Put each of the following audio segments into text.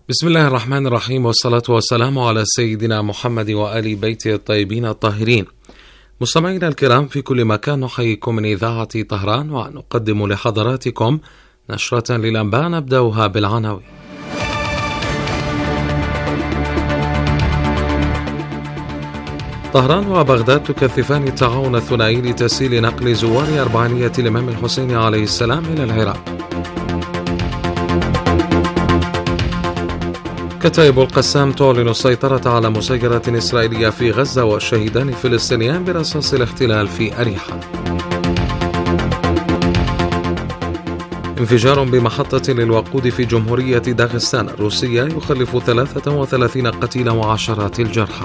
بسم الله الرحمن الرحيم، والصلاة والسلام على سيدنا محمد وآل بيته الطيبين الطاهرين. مستمعينا الكرام في كل مكان، نحييكم من إذاعة طهران ونقدم لحضراتكم نشرة للأنباء نبدأها بالعناوين. طهران وبغداد تكثفان التعاون الثنائي لتسهيل نقل زوار أربعينية الإمام الحسين عليه السلام إلى العراق. كتائب القسام تعلن السيطرة على مسيرة إسرائيلية في غزة والشهيدان الفلسطينيان برصاص الاحتلال في أريحة. انفجار بمحطة للوقود في جمهورية داغستان الروسية يخلف 33 قتيلا وعشرات الجرحى.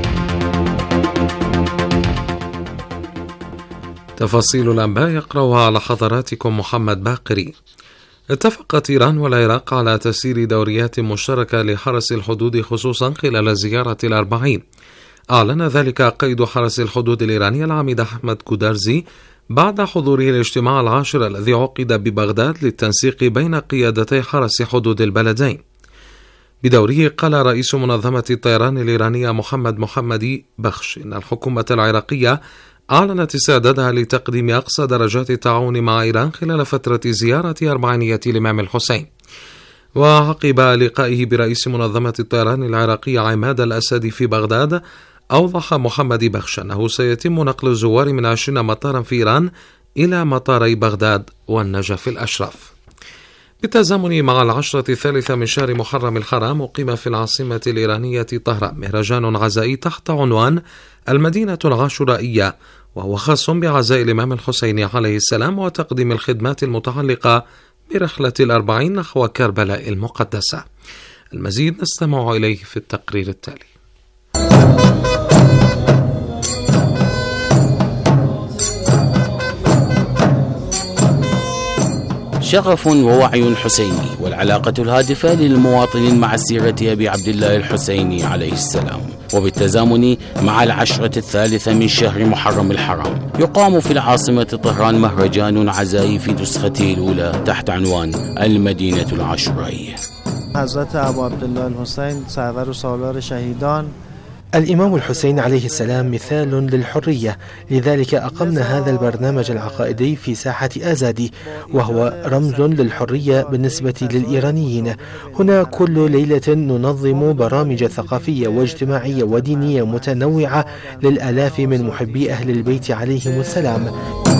تفاصيل الأنباء يقرأها على حضراتكم محمد باقري. اتفقت إيران والعراق على تسيير دوريات مشتركة لحرس الحدود خصوصا خلال زيارة الأربعين. أعلن ذلك قائد حرس الحدود الإيراني العميد أحمد كودارزي بعد حضوره الاجتماع العاشر الذي عقد ببغداد للتنسيق بين قيادتي حرس حدود البلدين. بدوره قال رئيس منظمة الطيران الإيرانية محمدي بخش إن الحكومة العراقية أعلنت استعدادها لتقديم أقصى درجات التعاون مع إيران خلال فترة زيارة أربعينية الإمام الحسين. وعقب لقائه برئيس منظمة الطيران العراقية عماد الأسد في بغداد، أوضح محمدي بخش أنه سيتم نقل الزوار من 20 مطارا في إيران إلى مطاري بغداد والنجف الأشرف. بالتزامن مع العشرة الثالثة من شهر محرم الحرام، أقيم في العاصمة الإيرانية طهران مهرجان عزائي تحت عنوان المدينة العاشورائية، وهو خاص بعزاء الإمام الحسين عليه السلام وتقديم الخدمات المتعلقة برحلة الأربعين نحو كربلاء المقدسة. المزيد نستمع إليه في التقرير التالي. شغف ووعي حسيني والعلاقة الهادفة للمواطنين مع سيرة أبي عبد الله الحسيني عليه السلام، وبالتزامن مع العشرة الثالثة من شهر محرم الحرام يقام في العاصمة طهران مهرجان عزائي في نسخته الأولى تحت عنوان المدينة العاشورائية. حضرت ابو عبد الله الحسين سرور و سالار شهیدان. الإمام الحسين عليه السلام مثال للحرية، لذلك أقمنا هذا البرنامج العقائدي في ساحة آزادي، وهو رمز للحرية بالنسبة للإيرانيين. هنا كل ليلة ننظم برامج ثقافية واجتماعية ودينية متنوعة للآلاف من محبي أهل البيت عليهم السلام.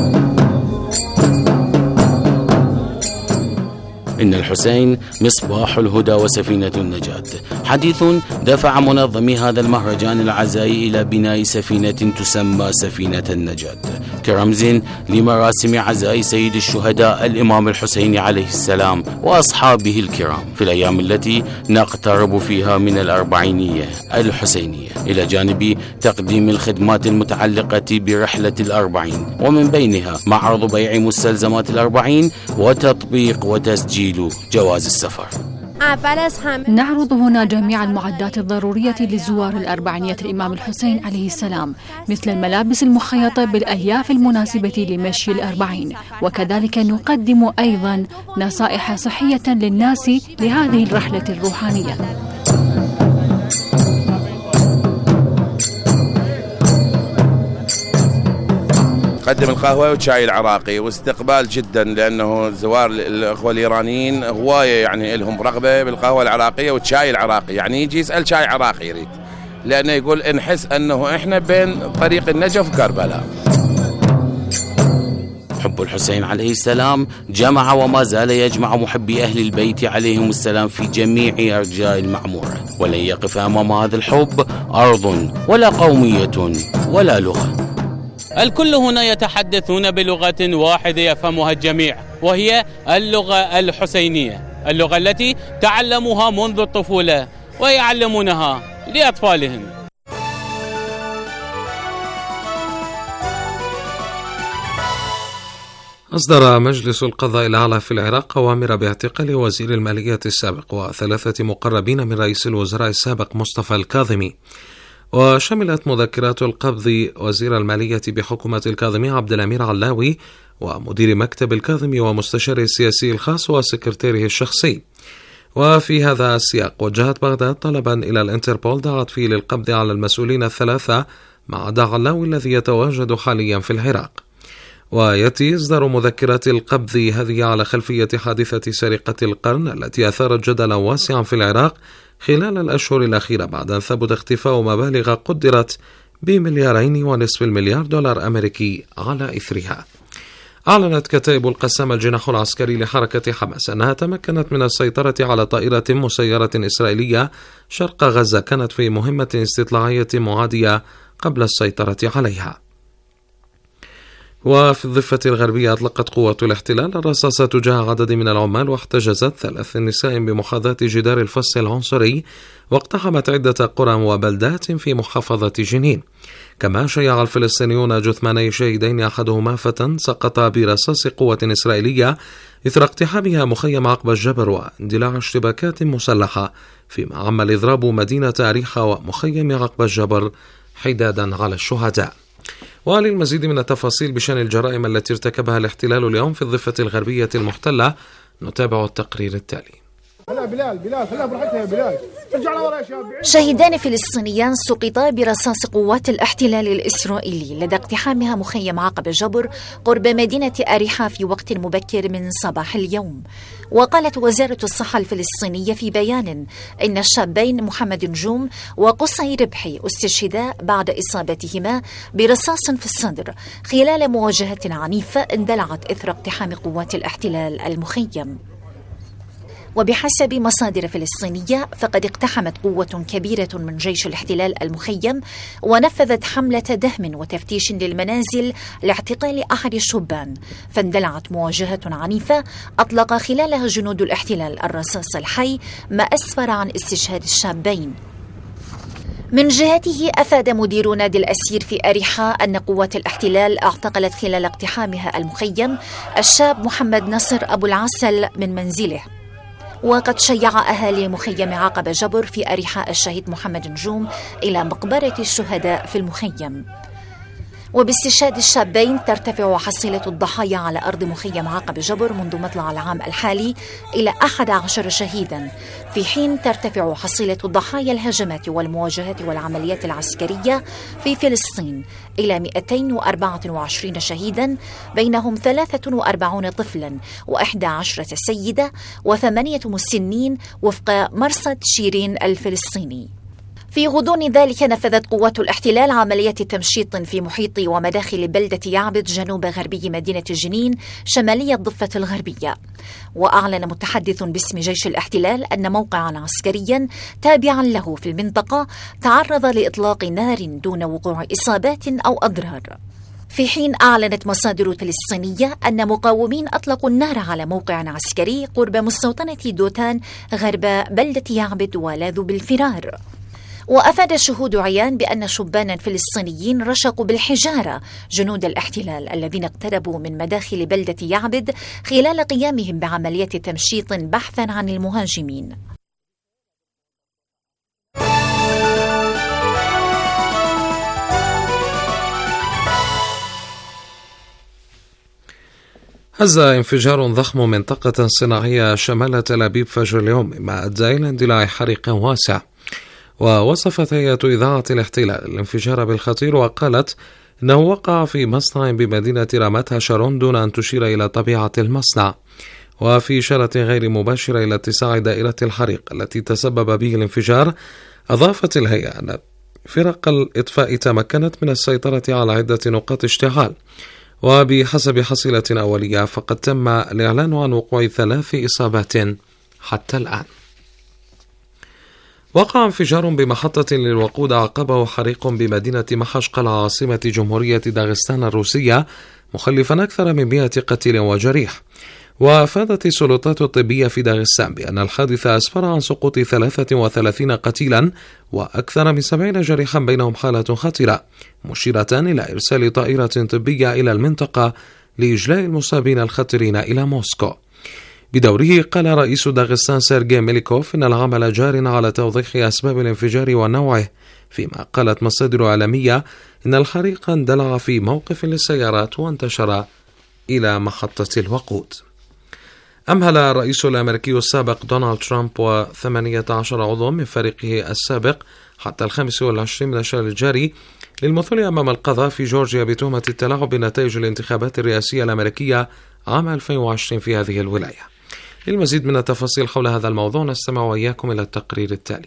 إن الحسين مصباح الهدى وسفينة النجاة. حديث دفع منظمي هذا المهرجان العزائي إلى بناء سفينة تسمى سفينة النجاة كرمز لمراسم عزاء سيد الشهداء الإمام الحسين عليه السلام وأصحابه الكرام في الأيام التي نقترب فيها من الأربعينية الحسينية، إلى جانب تقديم الخدمات المتعلقة برحلة الأربعين، ومن بينها معرض بيع مستلزمات الأربعين وتطبيق وتسجيل جواز السفر. نعرض هنا جميع المعدات الضرورية لزوار الأربعينية الإمام الحسين عليه السلام، مثل الملابس المخيطة بالألياف المناسبة لمشي الأربعين، وكذلك نقدم أيضا نصائح صحية للناس لهذه الرحلة الروحانية. قدم القهوة والشاي العراقي، واستقبال جدا، لأنه زوار الأخوة الإيرانيين هواية يعني لهم رغبة بالقهوة العراقية والشاي العراقي، يعني يجي يسأل شاي عراقي يريد، لأنه يقول نحس أنه إحنا بين طريق النجف وكربلاء. حب الحسين عليه السلام جمع وما زال يجمع محبي أهل البيت عليهم السلام في جميع أرجاء المعمورة، ولن يقف أمام هذا الحب أرض ولا قومية ولا لغة. الكل هنا يتحدثون بلغة واحدة يفهمها الجميع، وهي اللغة الحسينية، اللغة التي تعلموها منذ الطفولة ويعلمونها لأطفالهم. أصدر مجلس القضاء الأعلى في العراق أوامر باعتقال وزير المالية السابق وثلاثة مقربين من رئيس الوزراء السابق مصطفى الكاظمي. وشملت مذكرات القبض وزير المالية بحكومة الكاظمي عبد الأمير علاوي ومدير مكتب الكاظمي ومستشاره السياسي الخاص وسكرتيره الشخصي. وفي هذا السياق وجهت بغداد طلبا إلى الانتربول دعت فيه للقبض على المسؤولين الثلاثة ما عدا علاوي الذي يتواجد حاليا في العراق. ويأتي إصدار مذكرات القبض هذه على خلفية حادثة سرقة القرن التي أثارت جدلا واسعا في العراق خلال الأشهر الأخيرة بعد أن ثبت اختفاء مبالغ قدرت ب$2.5 مليار أمريكي على إثرها. أعلنت كتائب القسام الجناح العسكري لحركة حماس أنها تمكنت من السيطرة على طائرة مسيرة إسرائيلية شرق غزة كانت في مهمة استطلاعية معادية قبل السيطرة عليها. وفي الضفة الغربية أطلقت قوة الاحتلال الرصاص تجاه عدد من العمال واحتجزت 3 نساء بمحاذاة جدار الفصل العنصري واقتحمت عدة قرى وبلدات في محافظة جنين. كما شيع الفلسطينيون جثماني شهيدين أحدهما فتى سقط برصاص قوة إسرائيلية إثر اقتحامها مخيم عقب الجبر واندلاع اشتباكات مسلحة، فيما عم الإضراب مدينة أريحة ومخيم عقب الجبر حدادا على الشهداء. وللمزيد من التفاصيل بشأن الجرائم التي ارتكبها الاحتلال اليوم في الضفة الغربية المحتلة نتابع التقرير التالي. شهيدان فلسطينيان سقطا برصاص قوات الاحتلال الإسرائيلي لدى اقتحامها مخيم عقب جبر قرب مدينة أريحة في وقت مبكر من صباح اليوم. وقالت وزارة الصحة الفلسطينية في بيان إن الشابين محمد نجوم وقصي ربحي استشهدا بعد إصابتهما برصاص في الصدر خلال مواجهة عنيفة اندلعت إثر اقتحام قوات الاحتلال المخيم. وبحسب مصادر فلسطينية فقد اقتحمت قوة كبيرة من جيش الاحتلال المخيم ونفذت حملة دهم وتفتيش للمنازل لاعتقال أحد الشبان، فاندلعت مواجهة عنيفة أطلق خلالها جنود الاحتلال الرصاص الحي ما أسفر عن استشهاد الشابين. من جهته أفاد مدير نادي الأسير في أريحة أن قوات الاحتلال اعتقلت خلال اقتحامها المخيم الشاب محمد نصر أبو العسل من منزله. وقد شيع أهالي مخيم عقب جبر في أريحة الشهيد محمد نجوم إلى مقبرة الشهداء في المخيم. وباستشهاد الشابين ترتفع حصيلة الضحايا على أرض مخيم عقب جبر منذ مطلع العام الحالي إلى 11 شهيدا، في حين ترتفع حصيلة الضحايا الهجمات والمواجهات والعمليات العسكرية في فلسطين إلى 224 شهيدا، بينهم 43 طفلا و11 سيدة و8 مسنين وفق مرصد شيرين الفلسطيني. في غضون ذلك نفذت قوات الاحتلال عملية تمشيط في محيط ومداخل بلدة يعبد جنوب غربي مدينة جنين شمالية الضفة الغربية. وأعلن متحدث باسم جيش الاحتلال أن موقعا عسكريا تابعا له في المنطقة تعرض لإطلاق نار دون وقوع إصابات أو أضرار. في حين أعلنت مصادر فلسطينية أن مقاومين أطلقوا النار على موقع عسكري قرب مستوطنة دوتان غرب بلدة يعبد ولاذوا بالفرار. وأفاد شهود عيان بأن شبانا فلسطينيين رشقوا بالحجارة جنود الاحتلال الذين اقتربوا من مداخل بلدة يعبد خلال قيامهم بعملية تمشيط بحثا عن المهاجمين. هز انفجار ضخم منطقة صناعية شمال تل أبيب فجر اليوم مما أدى إلى اندلاع حريق واسع. ووصفت هيئة إذاعة الاحتلال الانفجار بالخطير وقالت إنه وقع في مصنع بمدينة رامات هاشارون دون أن تشير إلى طبيعة المصنع. وفي إشارة غير مباشرة إلى اتساع دائرة الحريق التي تسبب به الانفجار، أضافت الهيئة أن فرق الإطفاء تمكنت من السيطرة على عدة نقاط اشتعال. وبحسب حصيلة أولية فقد تم الإعلان عن وقوع 3 إصابات حتى الآن. وقع انفجار بمحطة للوقود عقبه حريق بمدينة محشقل عاصمة جمهورية داغستان الروسية مخلفا أكثر من 100 قتيل وجريح. وأفادت السلطات الطبية في داغستان بأن الحادث أسفر عن سقوط 33 قتيلا وأكثر من 70 جريحا بينهم حالة خطيرة، مشيرة إلى إرسال طائرة طبية إلى المنطقة لإجلاء المصابين الخطرين إلى موسكو. بدوره قال رئيس داغستان سيرجي ميليكوف إن العمل جار على توضيح أسباب الانفجار ونوعه، فيما قالت مصادر عالمية إن الحريق اندلع في موقف للسيارات وانتشر إلى محطة الوقود. أمهل الرئيس الأمريكي السابق دونالد ترامب و18 عضوا من فريقه السابق حتى 25 من الشهر الجاري للمثول أمام القضاء في جورجيا بتهمة التلاعب بنتائج الانتخابات الرئاسية الأمريكية عام 2020 في هذه الولاية. للمزيد من التفاصيل حول هذا الموضوع نستمع وإياكم إلى التقرير التالي.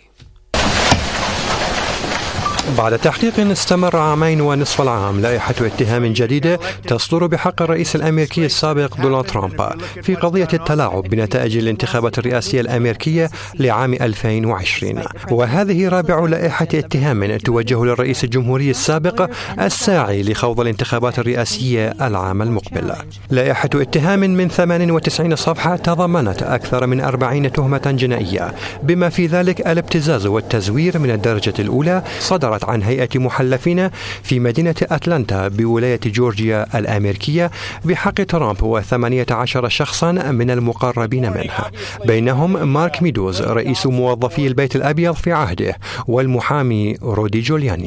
بعد تحقيق استمر 2.5 عام، لائحة اتهام جديدة تصدر بحق الرئيس الأمريكي السابق دونالد ترامب في قضية التلاعب بنتائج الانتخابات الرئاسية الأمريكية لعام 2020، وهذه رابع لائحة اتهام توجه للرئيس الجمهوري السابق الساعي لخوض الانتخابات الرئاسية العام المقبل. لائحة اتهام من 98 صفحة تضمنت أكثر من 40 تهمة جنائية، بما في ذلك الابتزاز والتزوير من الدرجة الأولى، صدر عن هيئة محلفين في مدينة أتلانتا بولاية جورجيا الأمريكية بحق ترامب و18 شخصا من المقربين منه، بينهم مارك ميدوز رئيس موظفي البيت الأبيض في عهده والمحامي رودي جولياني.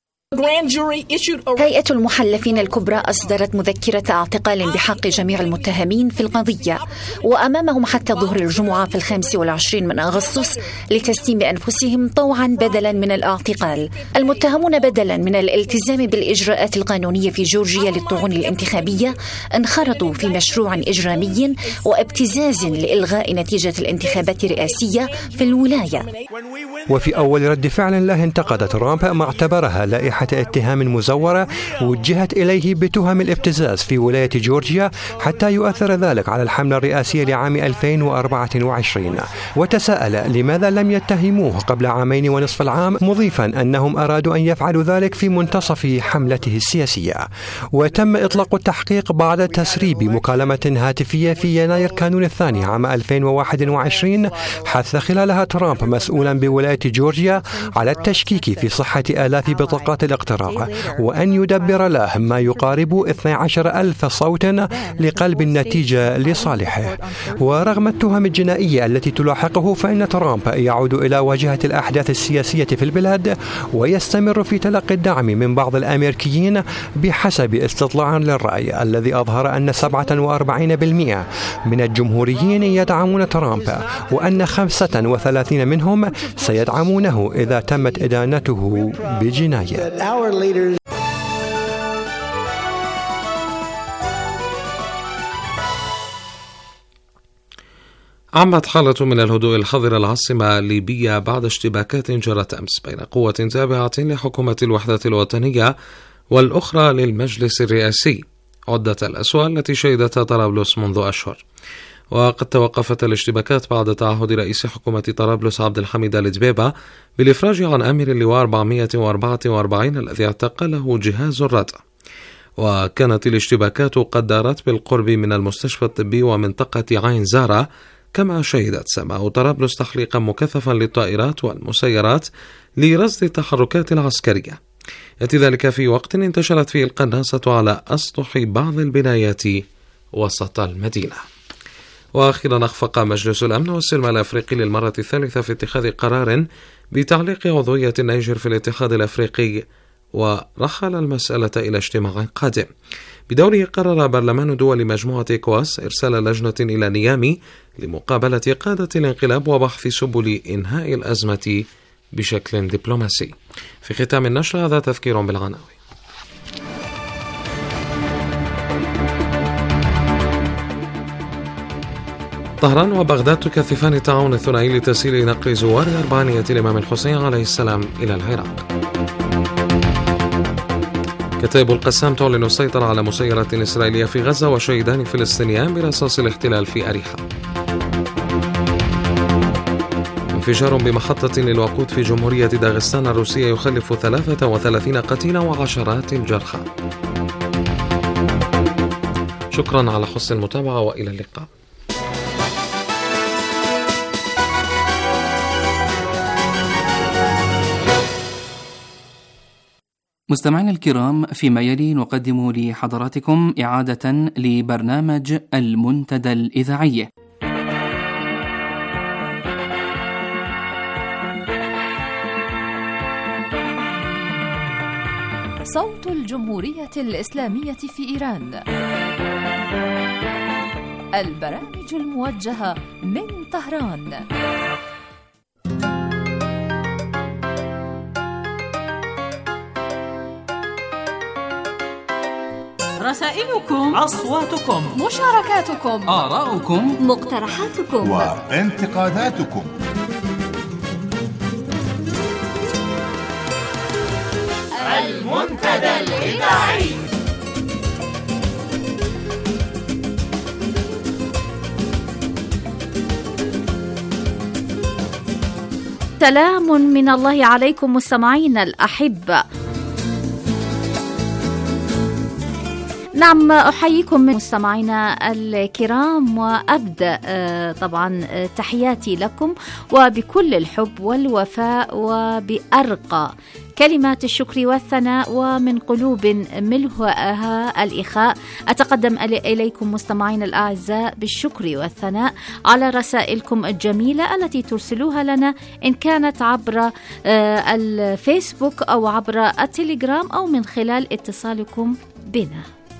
هيئة المحلفين الكبرى أصدرت مذكرة اعتقال بحق جميع المتهمين في القضية، وأمامهم حتى ظهر الجمعة في 25 من أغسطس لتسليم أنفسهم طوعا بدلا من الاعتقال. المتهمون بدلا من الالتزام بالإجراءات القانونية في جورجيا للطعون الانتخابية انخرطوا في مشروع إجرامي وابتزاز لإلغاء نتيجة الانتخابات الرئاسية في الولاية. وفي أول رد فعل له انتقد ترامب ما اعتبرها لائحة اتهام مزورة وجهت إليه بتهم الابتزاز في ولاية جورجيا حتى يؤثر ذلك على الحملة الرئاسية لعام 2024، وتساءل لماذا لم يتهموه قبل 2.5 عام، مضيفا أنهم أرادوا أن يفعلوا ذلك في منتصف حملته السياسية. وتم إطلاق التحقيق بعد تسريب مكالمة هاتفية في يناير كانون الثاني عام 2021 حث خلالها ترامب مسؤولا بولاية جورجيا على التشكيك في صحة آلاف بطاقات الاقتراع، وأن يدبر له ما يقارب 12,000 صوت لقلب النتيجة لصالحه. ورغم التهم الجنائية التي تلاحقه، فإن ترامب يعود إلى واجهة الأحداث السياسية في البلاد ويستمر في تلقي الدعم من بعض الأمريكيين بحسب استطلاع للرأي الذي أظهر أن 47% من الجمهوريين يدعمون ترامب، وأن 35 منهم سيدعمونه إذا تمت إدانته بجناية. عمت حالة من الهدوء الحاضرة العاصمة ليبيا بعد اشتباكات جرت أمس بين قوة تابعة لحكومة الوحدة الوطنية والأخرى للمجلس الرئاسي، عدة الأسوأ التي شهدتها طرابلس منذ أشهر. وقد توقفت الاشتباكات بعد تعهد رئيس حكومة طرابلس عبد الحميد الدبيبة بالإفراج عن أمر اللواء 444 الذي اعتقله جهاز الردع. وكانت الاشتباكات قد دارت بالقرب من المستشفى الطبي ومنطقة عين زارة، كما شهدت سماء طرابلس تحليقا مكثفا للطائرات والمسيرات لرصد التحركات العسكرية، يأتي ذلك في وقت انتشرت فيه القناصة على أسطح بعض البنايات وسط المدينة. وأخيرا أخفق مجلس الأمن والسلم الأفريقي للمرة الثالثة في اتخاذ قرار بتعليق عضوية النيجر في الاتحاد الأفريقي، ورحل المسألة إلى اجتماع قادم. بدوره قرر برلمان دول مجموعة إيكواس إرسال لجنة إلى نيامي لمقابلة قادة الانقلاب وبحث سبل إنهاء الأزمة بشكل دبلوماسي. في ختام النشر هذا تذكير بالعناوين. طهران وبغداد تكثفان التعاون الثنائي لتسهيل نقل زوار أربعينية الإمام الحسين عليه السلام إلى العراق. كتائب القسام تعلن السيطرة على مسيرة إسرائيلية في غزة وشهيدان فلسطينيان برصاص الاحتلال في أريحة. انفجار بمحطة للوقود في جمهورية داغستان الروسية يخلف 33 قتيلا وعشرات الجرحى. شكرا على حسن المتابعة وإلى اللقاء. مستمعينا الكرام، فيما يلي نقدم لحضراتكم إعادة لبرنامج المنتدى الإذاعي. صوت الجمهورية الإسلامية في إيران، البرامج الموجهة من طهران. رسائلكم، أصواتكم، مشاركاتكم، آراؤكم، مقترحاتكم وانتقاداتكم. المنتدى الإذاعي. سلام من الله عليكم مستمعينا الأحبة. نعم، أحييكم مستمعينا الكرام، وأبدأ طبعا تحياتي لكم وبكل الحب والوفاء وبأرقى كلمات الشكر والثناء ومن قلوب ملهاها الإخاء. أتقدم إليكم مستمعين الأعزاء بالشكر والثناء على رسائلكم الجميلة التي ترسلوها لنا، إن كانت عبر الفيسبوك أو عبر التليجرام أو من خلال اتصالكم بنا.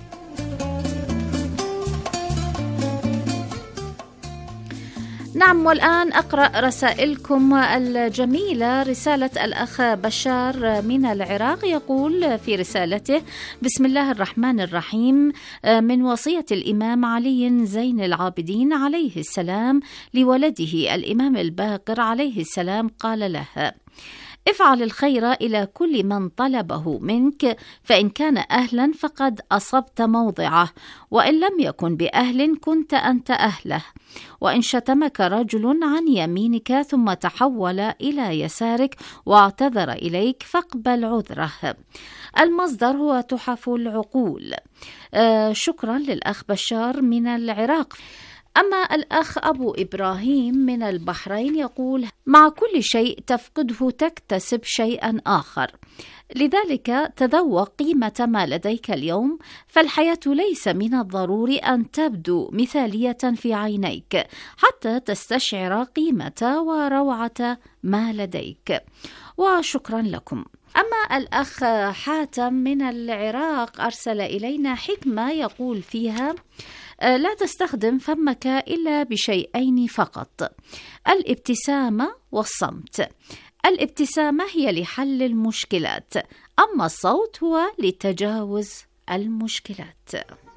نعم، والآن أقرأ رسائلكم الجميلة. رسالة الأخ بشار من العراق يقول في رسالته: بسم الله الرحمن الرحيم، من وصية الإمام علي زين العابدين عليه السلام لولده الإمام الباقر عليه السلام، قال له: افعل الخير إلى كل من طلبه منك، فإن كان أهلا فقد أصبت موضعه، وإن لم يكن بأهل كنت أنت أهله. وإن شتمك رجل عن يمينك ثم تحول إلى يسارك واعتذر إليك فاقبل عذره. المصدر هو تحف العقول. شكرا للأخ بشار من العراق. أما الأخ أبو إبراهيم من البحرين يقول: مع كل شيء تفقده تكتسب شيئا آخر، لذلك تذوق قيمة ما لديك اليوم، فالحياة ليس من الضروري أن تبدو مثالية في عينيك حتى تستشعر قيمة وروعة ما لديك. وشكرا لكم. أما الأخ حاتم من العراق أرسل إلينا حكمة يقول فيها: لا تستخدم فمك إلا بشيئين فقط: الابتسامة والصمت. الابتسامة هي لحل المشكلات، أما الصوت هو لتجاوز المشكلات.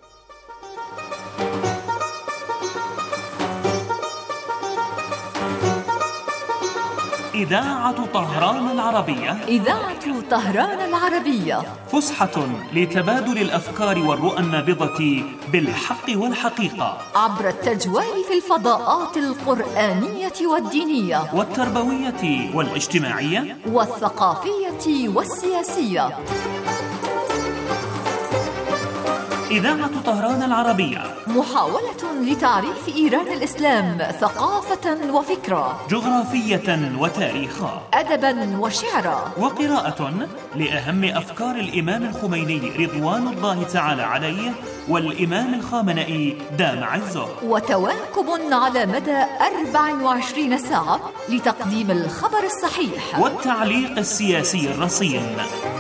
إذاعة طهران العربية. إذاعة طهران العربية، فسحة لتبادل الأفكار والرؤى النابضة بالحق والحقيقة، عبر التجوال في الفضاءات القرآنية والدينية والتربوية والاجتماعية والثقافية والسياسية. إذاعة طهران العربية، محاولة لتعريف إيران الإسلام ثقافة وفكرة، جغرافية وتاريخا، أدبا وشعرا، وقراءة لأهم أفكار الإمام الخميني رضوان الله تعالى عليه والإمام الخامنئي دام عزه، وتواكب على مدى 24 ساعة لتقديم الخبر الصحيح والتعليق السياسي الرصين.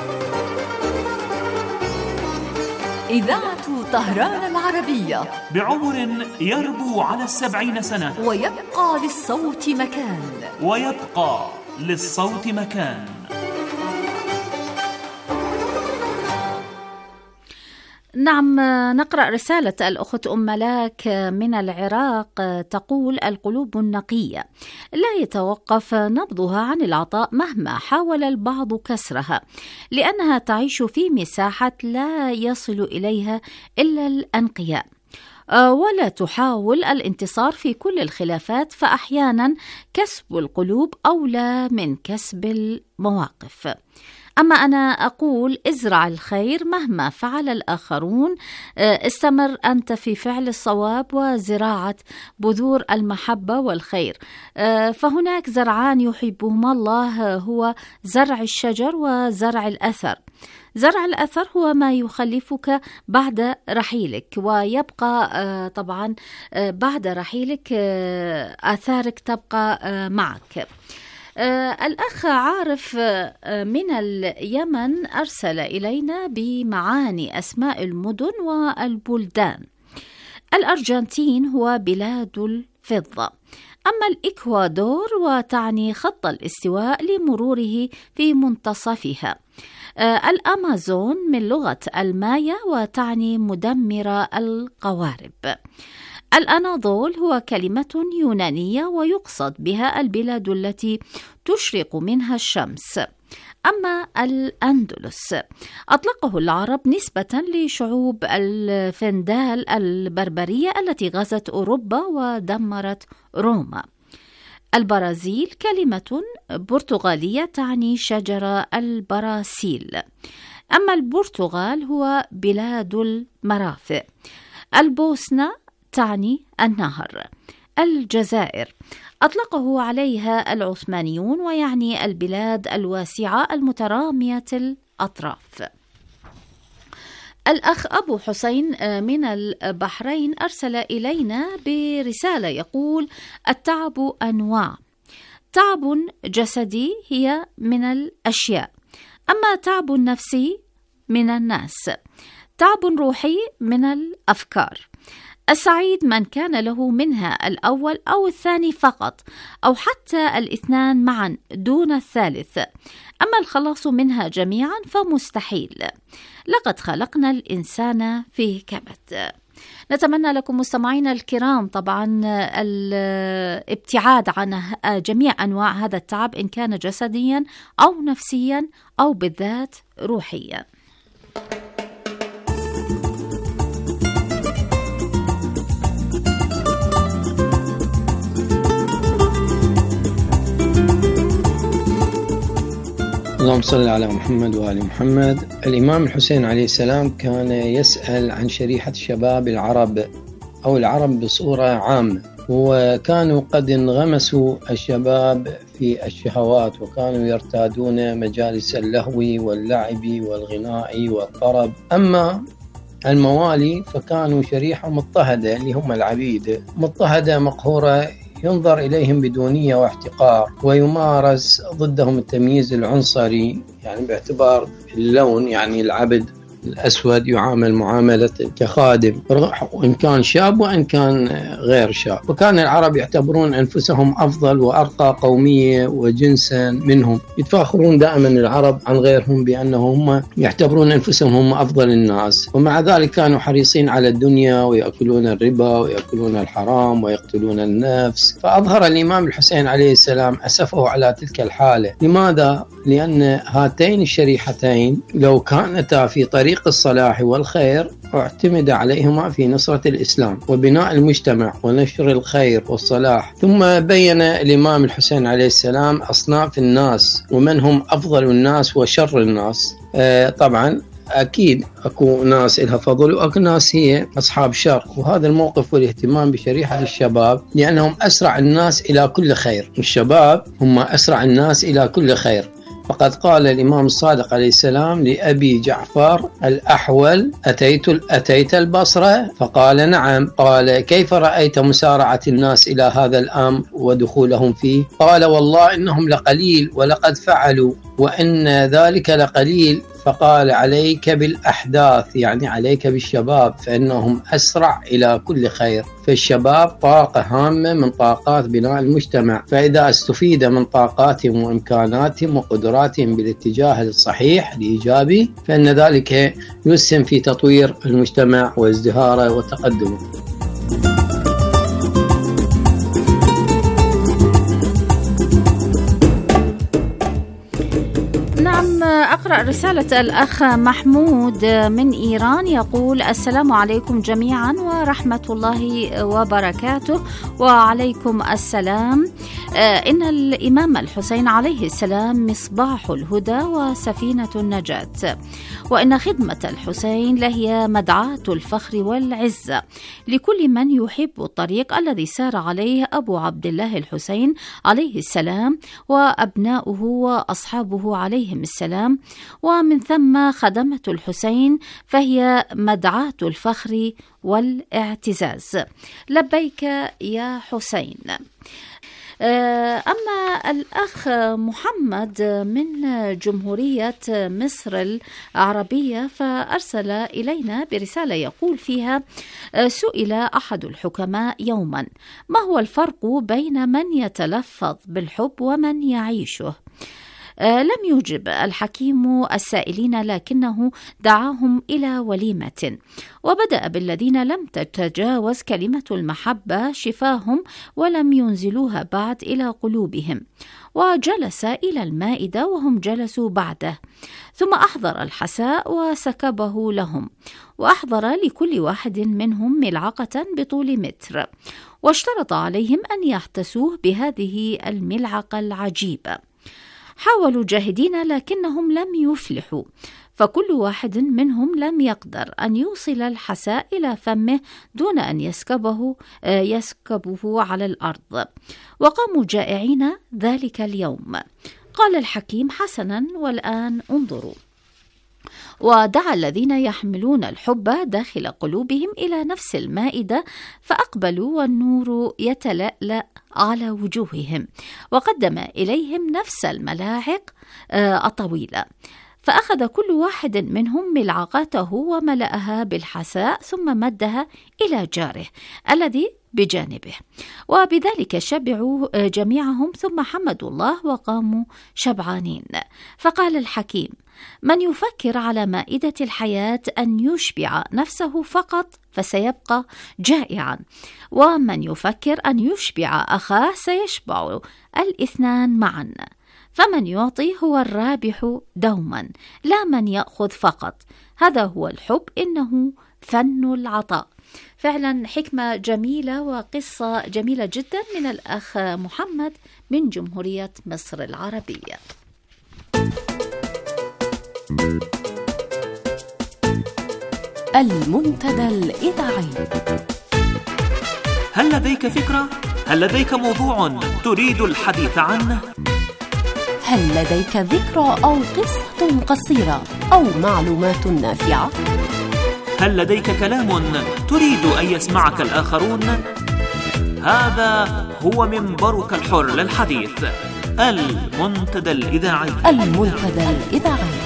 إذاعة طهران العربية، بعمر يربو على 70 سنة، ويبقى للصوت مكان، ويبقى للصوت مكان. نعم، نقرأ رسالة الأخت أم ملاك من العراق تقول: القلوب النقية لا يتوقف نبضها عن العطاء مهما حاول البعض كسرها، لأنها تعيش في مساحة لا يصل إليها إلا الأنقياء، ولا تحاول الانتصار في كل الخلافات، فأحيانا كسب القلوب أولى من كسب المواقف. أما أنا أقول: ازرع الخير مهما فعل الآخرون، استمر أنت في فعل الصواب وزراعة بذور المحبة والخير، فهناك زرعان يحبهما الله، هو زرع الشجر وزرع الأثر. زرع الأثر هو ما يخلفك بعد رحيلك، ويبقى طبعا بعد رحيلك آثارك تبقى معك. الأخ عارف من اليمن أرسل إلينا بمعاني أسماء المدن والبلدان. الأرجنتين هو بلاد الفضة. أما الإكوادور وتعني خط الاستواء لمروره في منتصفها. الأمازون من لغة المايا وتعني مدمرة القوارب. الأناضول هو كلمة يونانية ويقصد بها البلاد التي تشرق منها الشمس. أما الأندلس أطلقه العرب نسبة لشعوب الفندال البربرية التي غزت أوروبا ودمرت روما. البرازيل كلمة برتغالية تعني شجرة البراسيل. أما البرتغال هو بلاد المرافئ. البوسنة تعني النهر. الجزائر أطلقه عليها العثمانيون ويعني البلاد الواسعة المترامية الأطراف. الأخ أبو حسين من البحرين أرسل إلينا برسالة يقول: التعب أنواع، تعب جسدي هي من الأشياء، أما تعب نفسي من الناس، تعب روحي من الأفكار. السعيد من كان له منها الأول أو الثاني فقط أو حتى الاثنان معا دون الثالث، أما الخلاص منها جميعا فمستحيل. لقد خلقنا الإنسان في كبد. نتمنى لكم مستمعينا الكرام طبعا الابتعاد عن جميع أنواع هذا التعب إن كان جسديا أو نفسيا أو بالذات روحيا. اللهم صل على محمد وآل محمد. الإمام الحسين عليه السلام كان يسأل عن شريحة شباب العرب أو العرب بصورة عامة، وكانوا قد انغمسوا الشباب في الشهوات وكانوا يرتادون مجالس اللهو واللعب والغناء والطرب. أما الموالي فكانوا شريحة مضطهدة اللي هم العبيد، مضطهدة مقهورة، ينظر إليهم بدونية واحتقار، ويمارس ضدهم التمييز العنصري، يعني باعتبار اللون، يعني العبد الأسود يعامل معاملة كخادم وإن كان شاب وإن كان غير شاب. وكان العرب يعتبرون أنفسهم أفضل وأرقى قومية وجنسا منهم، يتفاخرون دائما العرب عن غيرهم بأنهم يعتبرون أنفسهم هم أفضل الناس، ومع ذلك كانوا حريصين على الدنيا ويأكلون الربا ويأكلون الحرام ويقتلون النفس. فأظهر الإمام الحسين عليه السلام أسفه على تلك الحالة. لماذا؟ لأن هاتين الشريحتين لو كانتا في طريق الصلاح والخير اعتمد عليهما في نصرة الإسلام وبناء المجتمع ونشر الخير والصلاح. ثم بين الإمام الحسين عليه السلام أصناف الناس ومن هم أفضل الناس وشر الناس. طبعا أكيد أكو ناس إلها فضل وأكو ناس هي أصحاب شر، وهذا الموقف والاهتمام بشريحة الشباب لأنهم أسرع الناس إلى كل خير. الشباب هم أسرع الناس إلى كل خير. فقد قال الإمام الصادق عليه السلام لأبي جعفر الأحول: أتيت البصرة؟ فقال: نعم. قال: كيف رأيت مسارعة الناس إلى هذا الأمر ودخولهم فيه؟ قال: والله إنهم لقليل ولقد فعلوا وإن ذلك لقليل. فقال: عليك بالأحداث، يعني عليك بالشباب، فإنهم أسرع إلى كل خير. فالشباب طاقة هامة من طاقات بناء المجتمع، فإذا استفيد من طاقاتهم وإمكاناتهم وقدراتهم بالاتجاه الصحيح الإيجابي فإن ذلك يسهم في تطوير المجتمع وازدهاره وتقدمه. أقرأ رسالة الأخ محمود من إيران يقول: السلام عليكم جميعا ورحمة الله وبركاته. وعليكم السلام. إن الإمام الحسين عليه السلام مصباح الهدى وسفينة النجاة، وإن خدمة الحسين لهي مدعاة الفخر والعزة لكل من يحب الطريق الذي سار عليه أبو عبد الله الحسين عليه السلام وأبناؤه وأصحابه عليهم السلام، ومن ثم خدمة الحسين فهي مدعاة الفخر والاعتزاز. لبيك يا حسين. أما الأخ محمد من جمهورية مصر العربية فأرسل إلينا برسالة يقول فيها: سئل أحد الحكماء يوما: ما هو الفرق بين من يتلفظ بالحب ومن يعيشه؟ لم يجب الحكيم السائلين، لكنه دعاهم إلى وليمة، وبدأ بالذين لم تتجاوز كلمة المحبة شفاهم ولم ينزلوها بعد إلى قلوبهم، وجلس إلى المائدة وهم جلسوا بعده، ثم أحضر الحساء وسكبه لهم، وأحضر لكل واحد منهم ملعقة بطول متر، واشترط عليهم أن يحتسوه بهذه الملعقة العجيبة. حاولوا جاهدين لكنهم لم يفلحوا، فكل واحد منهم لم يقدر أن يوصل الحساء إلى فمه دون أن يسكبه على الأرض، وقاموا جائعين ذلك اليوم. قال الحكيم: حسنا، والآن انظروا. ودعا الذين يحملون الحب داخل قلوبهم إلى نفس المائدة، فأقبلوا والنور يتلألأ على وجوههم، وقدم إليهم نفس الملاعق الطويلة، فأخذ كل واحد منهم ملعقته وملأها بالحساء، ثم مدها إلى جاره الذي بجانبه، وبذلك شبعوا جميعهم، ثم حمدوا الله وقاموا شبعانين. فقال الحكيم: من يفكر على مائدة الحياة أن يشبع نفسه فقط فسيبقى جائعا، ومن يفكر أن يشبع أخاه سيشبع الاثنان معا، فمن يعطي هو الرابح دوما، لا من يأخذ فقط. هذا هو الحب، إنه فن العطاء. فعلا حكمة جميلة وقصة جميلة جدا من الأخ محمد من جمهورية مصر العربية. المنتدى الإذاعي. هل لديك فكرة؟ هل لديك موضوع تريد الحديث عنه؟ هل لديك ذكرى أو قصة قصيرة أو معلومات نافعة؟ هل لديك كلام تريد أن يسمعك الآخرون؟ هذا هو منبرك الحر للحديث، المنتدى الإذاعي. المنتدى الإذاعي.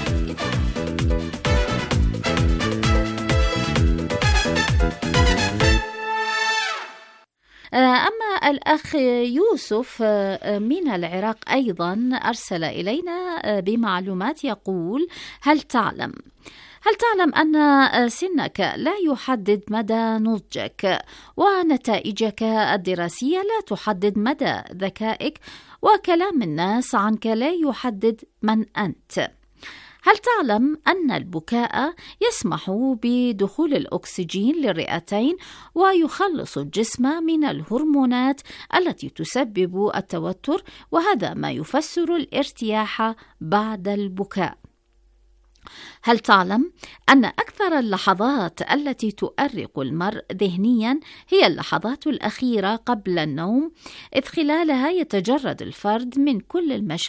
أما الأخ يوسف من العراق أيضا أرسل إلينا بمعلومات يقول: هل تعلم أن سنك لا يحدد مدى نضجك، ونتائجك الدراسية لا تحدد مدى ذكائك، وكلام الناس عنك لا يحدد من أنت؟ هل تعلم أن البكاء يسمح بدخول الأكسجين للرئتين ويخلص الجسم من الهرمونات التي تسبب التوتر، وهذا ما يفسر الارتياح بعد البكاء؟ هل تعلم أن أكثر اللحظات التي تؤرق المرء ذهنيا هي اللحظات الأخيرة قبل النوم، إذ خلالها يتجرد الفرد من كل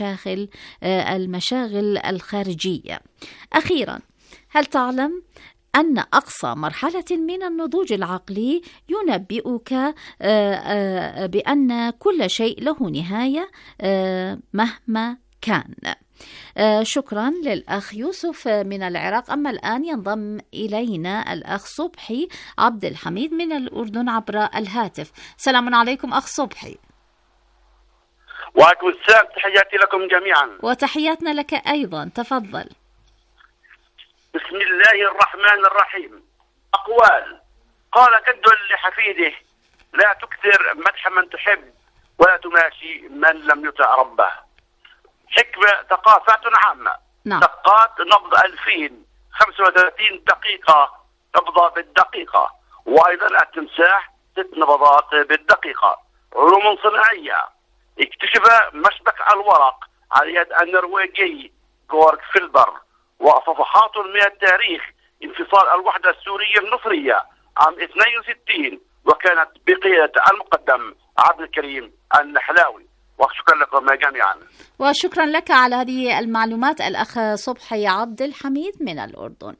المشاغل الخارجية؟ أخيرا، هل تعلم أن أقصى مرحلة من النضوج العقلي ينبئك بأن كل شيء له نهاية مهما كان؟ شكرا للأخ يوسف من العراق. أما الآن ينضم إلينا الأخ صبحي عبد الحميد من الأردن عبر الهاتف. سلام عليكم أخ صبحي. وعليكم السلام، تحياتي لكم جميعا. وتحياتنا لك أيضا، تفضل. بسم الله الرحمن الرحيم. أقوال: قال جد لحفيده: لا تكثر مدح من تحب ولا تماشي من لم يطع ربه. حكمة ثقافات عامة. دقات نبض 2035 دقيقة نبضة بالدقيقة، وأيضا التمساح 6 نبضات بالدقيقة. علوم صناعية: اكتشف مشبك الورق على يد النرويجي غورغ فيلبر. وصفحات من التاريخ: انفصال الوحدة السورية المصرية عام 62، وكانت بقيادة المقدم عبد الكريم النحلاوي. وشكرا لكم جميعا. وشكرا لك على هذه المعلومات الأخ صبحي عبد الحميد من الأردن.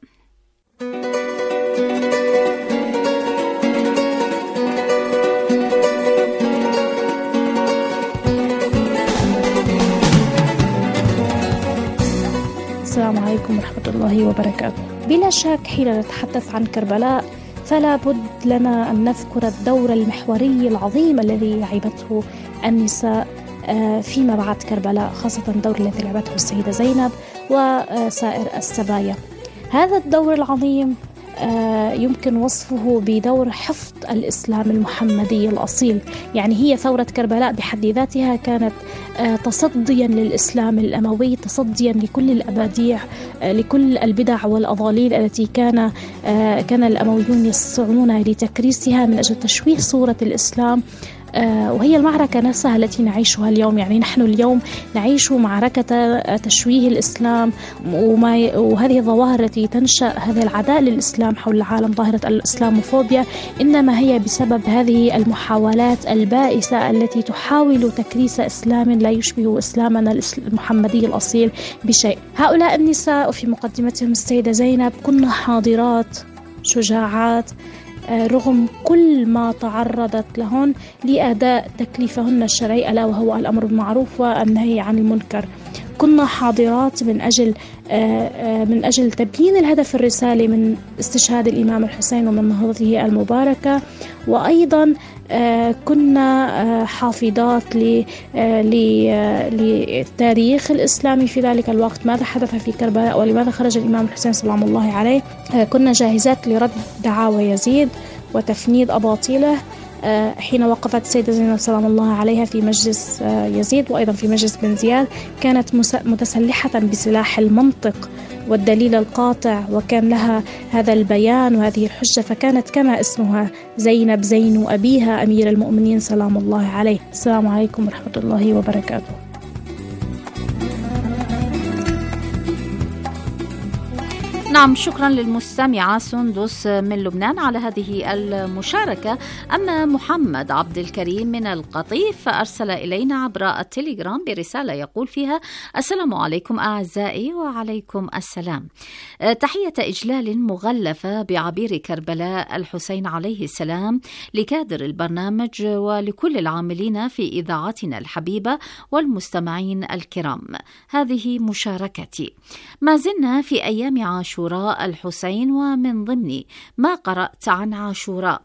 السلام عليكم ورحمة الله وبركاته. بلا شك حين نتحدث عن كربلاء فلا بد لنا أن نذكر الدور المحوري العظيم الذي لعبته النساء فيما بعد كربلاء، خاصة الدور الذي لعبته السيدة زينب وسائر السبايا. هذا الدور العظيم يمكن وصفه بدور حفظ الإسلام المحمدي الأصيل. يعني هي ثورة كربلاء بحد ذاتها كانت تصديا للإسلام الأموي، تصديا لكل الأباديع، لكل البدع والأضاليل التي كان الأمويون يسعون لتكريسها من أجل تشويه صورة الإسلام. وهي المعركة نفسها التي نعيشها اليوم. يعني نحن اليوم نعيش معركة تشويه الإسلام، وهذه الظواهر التي تنشأ هذه العداء للإسلام حول العالم، ظاهرة الإسلاموفوبيا، إنما هي بسبب هذه المحاولات البائسة التي تحاول تكريس إسلام لا يشبه إسلامنا المحمدي الأصيل بشيء. هؤلاء النساء وفي مقدمتهم السيدة زينب كن حاضرات شجاعات رغم كل ما تعرضت لهن لأداء تكليفهن الشرعي، ألا وهو الأمر بالمعروف والنهي عن المنكر. كنا حاضرات من أجل تبيين الهدف الرسالي من استشهاد الإمام الحسين ومن نهضته المباركة، وأيضا كنا حافظات للتاريخ الإسلامي في ذلك الوقت، ماذا حدث في كربلاء ولماذا خرج الإمام الحسين سلام الله عليه. كنا جاهزات لرد دعاوى يزيد وتفنيد أباطيله حين وقفت السيدة زينب سلام الله عليها في مجلس يزيد وأيضا في مجلس بن زياد. كانت متسلحة بسلاح المنطق والدليل القاطع، وكان لها هذا البيان وهذه الحجة، فكانت كما اسمها زينب زين أبيها أمير المؤمنين سلام الله عليه. السلام عليكم ورحمة الله وبركاته. نعم، شكرا للمستمعة سندس من لبنان على هذه المشاركة. أما محمد عبد الكريم من القطيف فأرسل إلينا عبر التليجرام برسالة يقول فيها: السلام عليكم أعزائي. وعليكم السلام. تحية إجلال مغلفة بعبير كربلاء الحسين عليه السلام لكادر البرنامج ولكل العاملين في إذاعتنا الحبيبة والمستمعين الكرام. هذه مشاركتي. ما زلنا في أيام عاشوراء الحسين، ومن ضمن ما قرأت عن عاشوراء: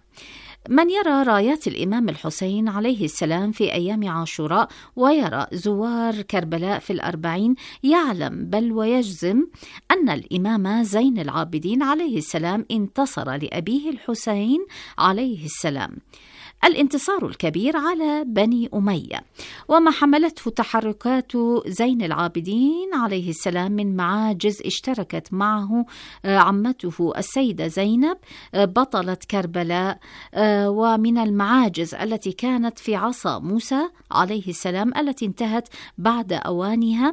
من يرى رايات الإمام الحسين عليه السلام في أيام عاشوراء ويرى زوار كربلاء في 40 يعلم بل ويجزم أن الإمام زين العابدين عليه السلام انتصر لأبيه الحسين عليه السلام الانتصار الكبير على بني أمية، وما حملته تحركات زين العابدين عليه السلام من معاجز اشتركت معه عمته السيدة زينب بطلة كربلاء، ومن المعاجز التي كانت في عصا موسى عليه السلام التي انتهت بعد أوانها،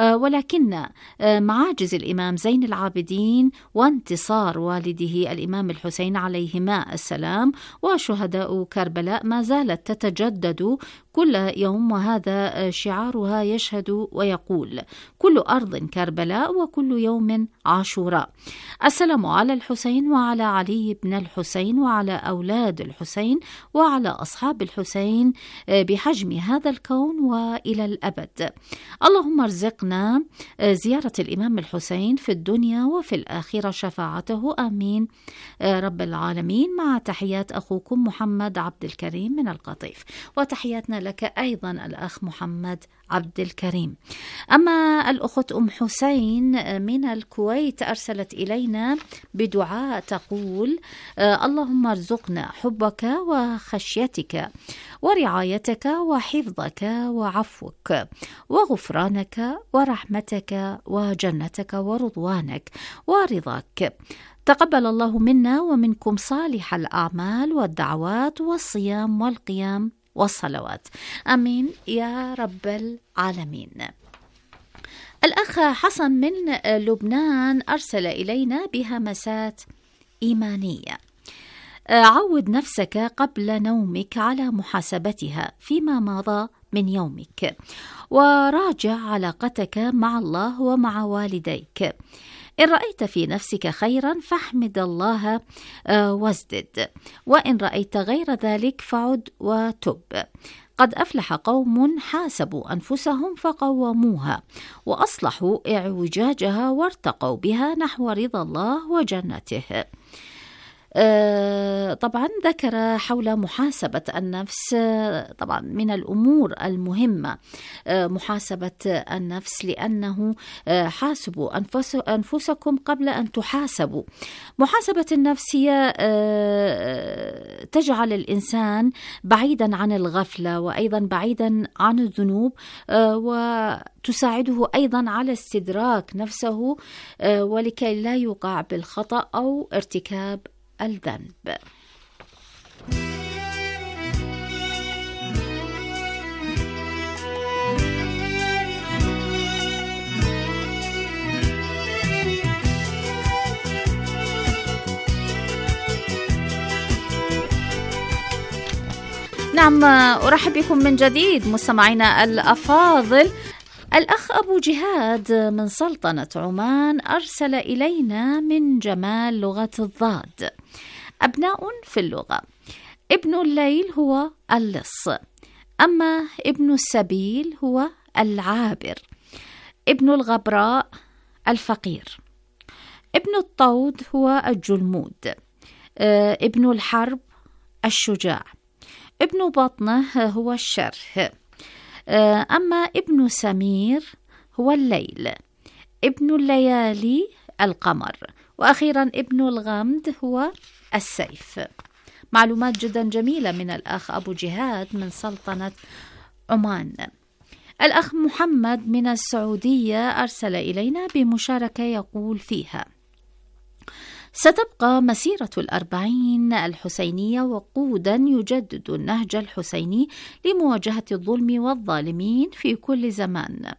ولكن معاجز الإمام زين العابدين وانتصار والده الإمام الحسين عليهما السلام وشهداء كربلاء ما زالت تتجدد كل يوم، وهذا شعارها يشهد ويقول: كل أرض كربلاء وكل يوم عاشوراء. السلام على الحسين وعلى علي بن الحسين وعلى أولاد الحسين وعلى أصحاب الحسين بحجم هذا الكون وإلى الأبد. اللهم ارزقنا زيارة الإمام الحسين في الدنيا وفي الآخرة شفاعته، آمين رب العالمين. مع تحيات أخوكم محمد عبد الكريم من القطيف، وتحياتنا لك أيضا الأخ محمد عبد الكريم. أما الأخت أم حسين من الكويت أرسلت إلينا بدعاء تقول: اللهم ارزقنا حبك وخشيتك ورعايتك وحفظك وعفوك وغفرانك ورحمتك وجنتك ورضوانك ورضاك. تقبل الله منا ومنكم صالح الأعمال والدعوات والصيام والقيام والصلوات، آمين يا رب العالمين. الأخ حسن من لبنان أرسل إلينا بهمسات إيمانية: عود نفسك قبل نومك على محاسبتها فيما مضى من يومك، وراجع علاقتك مع الله ومع والديك. إن رأيت في نفسك خيرا فاحمد الله وازدد، وإن رأيت غير ذلك فعد وتب. قد أفلح قوم حاسبوا أنفسهم فقوموها وأصلحوا اعوجاجها وارتقوا بها نحو رضا الله وجنته. طبعا ذكر حول محاسبة النفس، طبعا من الأمور المهمة محاسبة النفس، لأنه حاسبوا أنفسكم قبل أن تحاسبوا. محاسبة النفس هي تجعل الإنسان بعيدا عن الغفلة وأيضا بعيدا عن الذنوب، وتساعده أيضا على استدراك نفسه ولكي لا يقع بالخطأ أو ارتكاب الذنب. نعم، أرحب بكم من جديد مستمعينا الأفاضل. الأخ أبو جهاد من سلطنة عمان أرسل إلينا من جمال لغة الضاد: أبناء في اللغة، ابن الليل هو اللص، أما ابن السبيل هو العابر، ابن الغبراء الفقير، ابن الطود هو الجلمود، ابن الحرب الشجاع، ابن بطنه هو الشره، أما ابن سمير هو الليل، ابن الليالي القمر، وأخيرا ابن الغمد هو السيف. معلومات جدا جميلة من الأخ أبو جهاد من سلطنة عمان. الأخ محمد من السعودية أرسل إلينا بمشاركة يقول فيها: ستبقى مسيرة الأربعين الحسينية وقودا يجدد النهج الحسيني لمواجهة الظلم والظالمين في كل زمان.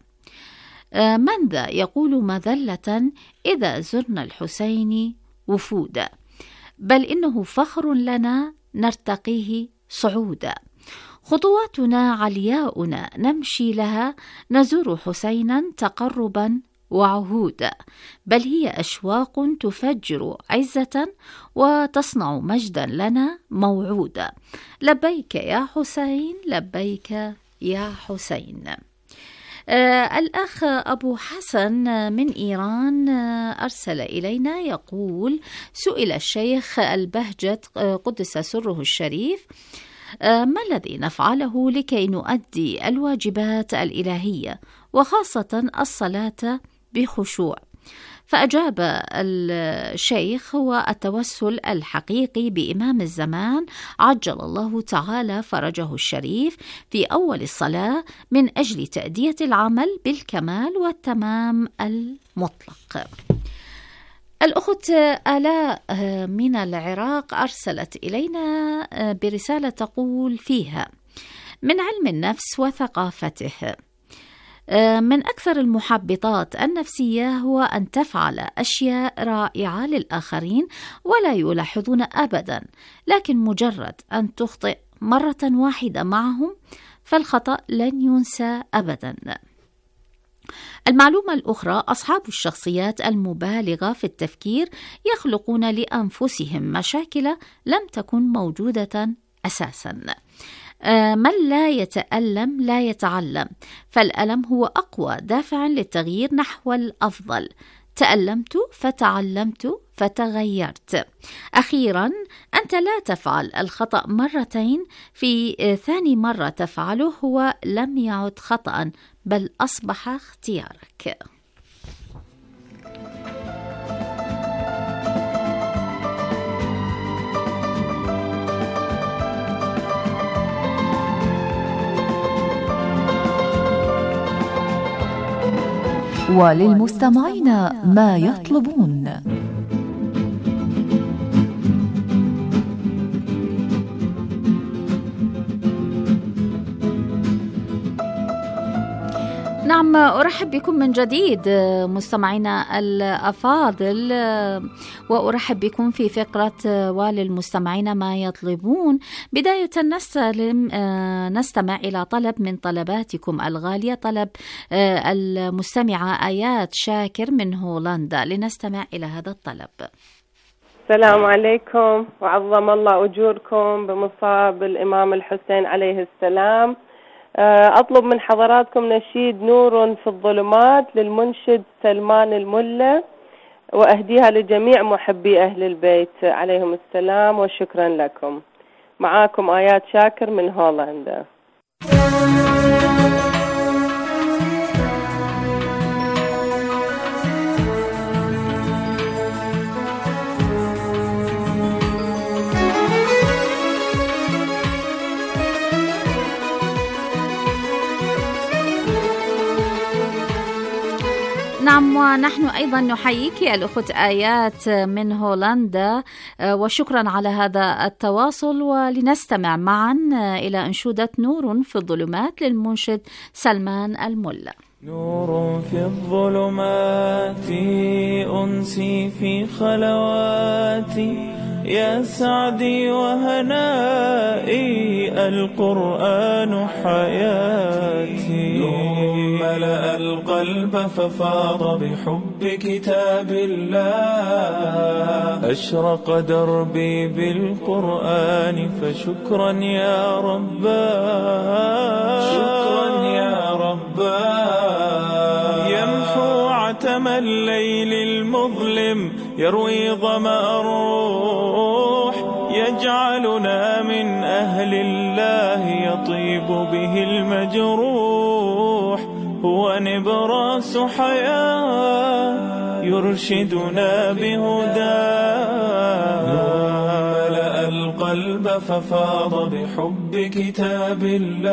من ذا يقول مذلة إذا زرنا الحسين وفودا، بل إنه فخر لنا نرتقيه صعودا، خطواتنا علياؤنا نمشي لها، نزور حسينا تقربا وعهودا، بل هي أشواق تفجر عزة وتصنع مجدا لنا موعودا، لبيك يا حسين لبيك يا حسين. الأخ أبو حسن من إيران أرسل إلينا يقول: سئل الشيخ البهجت قدس سره الشريف: ما الذي نفعله لكي نؤدي الواجبات الإلهية وخاصة الصلاة بخشوع؟ فأجاب الشيخ: هو التوسل الحقيقي بإمام الزمان عجل الله تعالى فرجه الشريف في أول الصلاة من أجل تأدية العمل بالكمال والتمام المطلق. الأخت آلاء من العراق أرسلت إلينا برسالة تقول فيها: من علم النفس وثقافته، من أكثر المحبطات النفسية هو أن تفعل أشياء رائعة للآخرين ولا يلاحظون أبدا، لكن مجرد أن تخطئ مرة واحدة معهم فالخطأ لن ينسى أبدا. المعلومة الأخرى: أصحاب الشخصيات المبالغة في التفكير يخلقون لأنفسهم مشاكل لم تكن موجودة أساسا. من لا يتألم لا يتعلم، فالألم هو أقوى دافع للتغيير نحو الأفضل. تألمت فتعلمت فتغيرت. أخيرا، أنت لا تفعل الخطأ مرتين، في ثاني مرة تفعله هو لم يعد خطأ بل أصبح اختيارك. وللمستمعين ما يطلبون. نعم، أرحب بكم من جديد مستمعينا الأفاضل، وأرحب بكم في فقرة وللمستمعين ما يطلبون. بداية نستمع إلى طلب من طلباتكم الغالية، طلب المستمعة آيات شاكر من هولندا. لنستمع إلى هذا الطلب. السلام عليكم، وعظم الله أجوركم بمصاب الإمام الحسين عليه السلام. أطلب من حضراتكم نشيد نور في الظلمات للمنشد سلمان الملا، وأهديها لجميع محبي أهل البيت عليهم السلام، وشكرا لكم. معاكم آيات شاكر من هولندا. نعم، ونحن أيضا نحييك الأخت آيات من هولندا، وشكرا على هذا التواصل. ولنستمع معا إلى أنشودة نور في الظلمات للمنشد سلمان الملا. نور في الظلمات أنسي في خلواتي، يا سعدي وهنائي القرآن حياتي. نور ملأ القلب ففاض بحب كتاب الله، أشرق دربي بالقرآن فشكرا يا رباه، شكرا يا رباه. يمحو عتم الليل المظلم، يروي ظمأ الروح، يجعلنا من أهل الله يطيب به المجروح. هو نبراس حياة يرشدنا بهداه، ملأ القلب ففاض بحب كتاب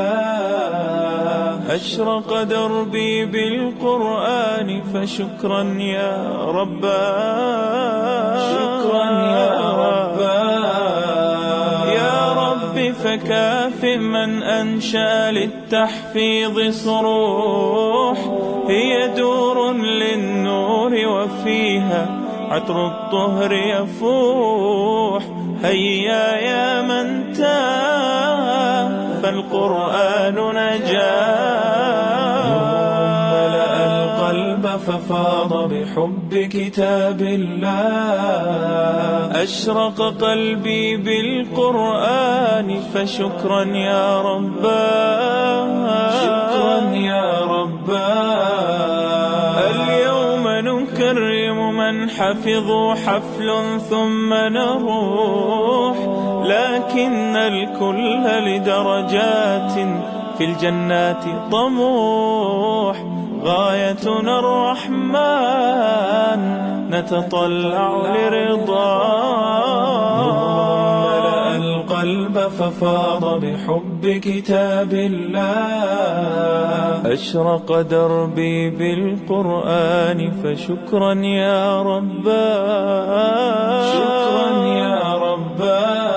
الله، أشرق دربي بالقرآن فشكرا يا رباه، شكرا يا رباه. يا رب فكاف من أنشأ للتحفيظ صروح، هي دور للنور وفيها عطر الطهر يفوح. هيا يا من تاه فالقرآن نجاه، ملأ القلب ففاض بحب كتاب الله، أشرق قلبي بالقرآن فشكرا يا رباه، شكرا يا رباه. اليوم نكرم من حفظوا حفل ثم نروح، لكن الكل لدرجات في الجنات طموح. غايتنا الرحمن نتطلع لرضاه، ملأ القلب ففاض بحب كتاب الله، أشرق دربي بالقرآن فشكرا يا رباه، شكرا يا رباه.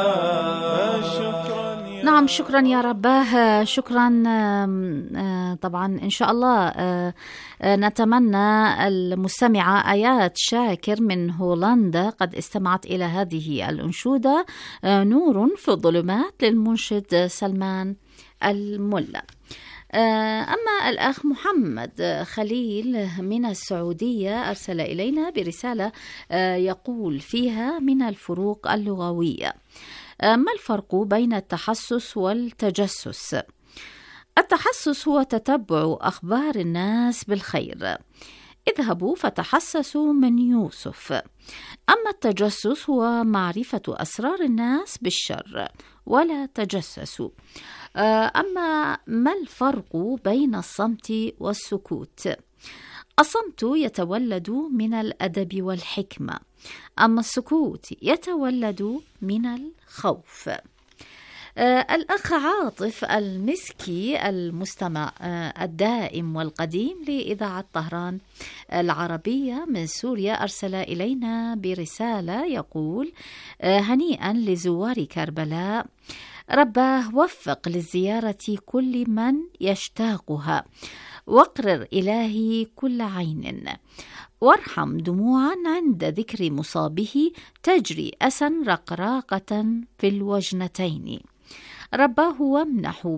نعم، شكرا يا رباه، شكرا. طبعا إن شاء الله نتمنى المستمعة آيات شاكر من هولندا قد استمعت إلى هذه الأنشودة نور في الظلمات للمنشد سلمان الملا. أما الأخ محمد خليل من السعودية أرسل إلينا برسالة يقول فيها: من الفروق اللغوية، ما الفرق بين التحسس والتجسس؟ التحسس هو تتبع أخبار الناس بالخير، اذهبوا فتحسسوا من يوسف. أما التجسس هو معرفة أسرار الناس بالشر، ولا تجسسوا. أما ما الفرق بين الصمت والسكوت؟ الصمت يتولد من الأدب والحكمة، أما السكوت يتولد من الخوف. الأخ عاطف المسكي المستمع الدائم والقديم لإذاعة طهران العربية من سوريا أرسل إلينا برسالة يقول: هنيئا لزوار كربلاء، رباه وفق لزيارة كل من يشتاقها، واقرر إلهي كل عين، وارحم دموعا عند ذكر مصابه تجري أسا رقراقة في الوجنتين. رباه وامحو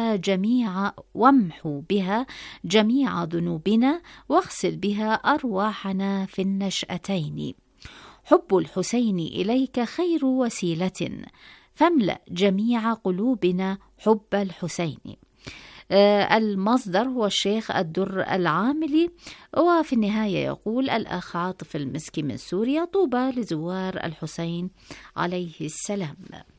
بها جميع ذنوبنا، واغسل بها أرواحنا في النشأتين. حب الحسين إليك خير وسيلة، فاملأ جميع قلوبنا حب الحسين. المصدر هو الشيخ الدر العاملي. وفي النهاية يقول الأخ عاطف المسكي من سوريا: طوبى لزوار الحسين عليه السلام.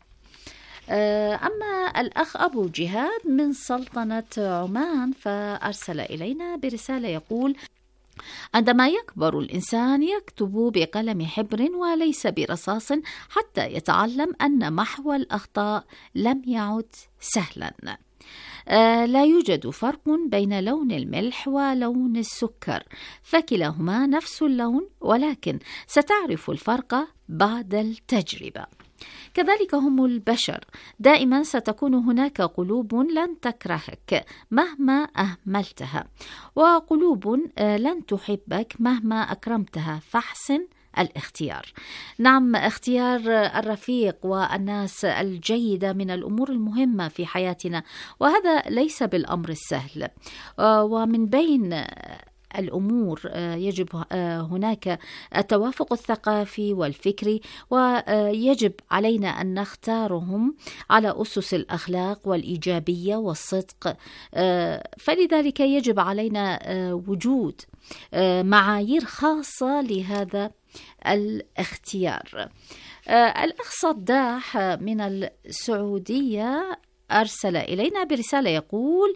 أما الأخ أبو جهاد من سلطنة عمان فأرسل إلينا برسالة يقول: عندما يكبر الإنسان يكتب بقلم حبر وليس برصاص حتى يتعلم أن محو الأخطاء لم يعد سهلا. لا يوجد فرق بين لون الملح ولون السكر، فكلاهما نفس اللون، ولكن ستعرف الفرق بعد التجربة. كذلك هم البشر، دائما ستكون هناك قلوب لن تكرهك مهما أهملتها، وقلوب لن تحبك مهما أكرمتها، فاحسن الاختيار. نعم، اختيار الرفيق والناس الجيدة من الأمور المهمة في حياتنا، وهذا ليس بالأمر السهل. ومن بين الأمور يجب هناك التوافق الثقافي والفكري، ويجب علينا أن نختارهم على أسس الأخلاق والإيجابية والصدق. فلذلك يجب علينا وجود معايير خاصة لهذا الاختيار. الأخ صداح من السعودية أرسل إلينا برسالة يقول: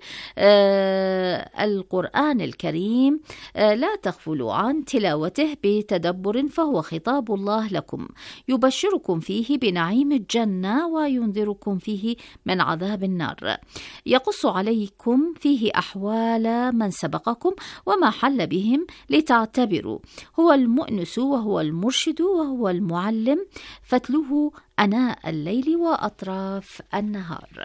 القرآن الكريم لا تغفلوا عن تلاوته بتدبر، فهو خطاب الله لكم، يبشركم فيه بنعيم الجنة وينذركم فيه من عذاب النار، يقص عليكم فيه أحوال من سبقكم وما حل بهم لتعتبروا، هو المؤنس وهو المرشد وهو المعلم، فاتلوه أناء الليل وأطراف النهار.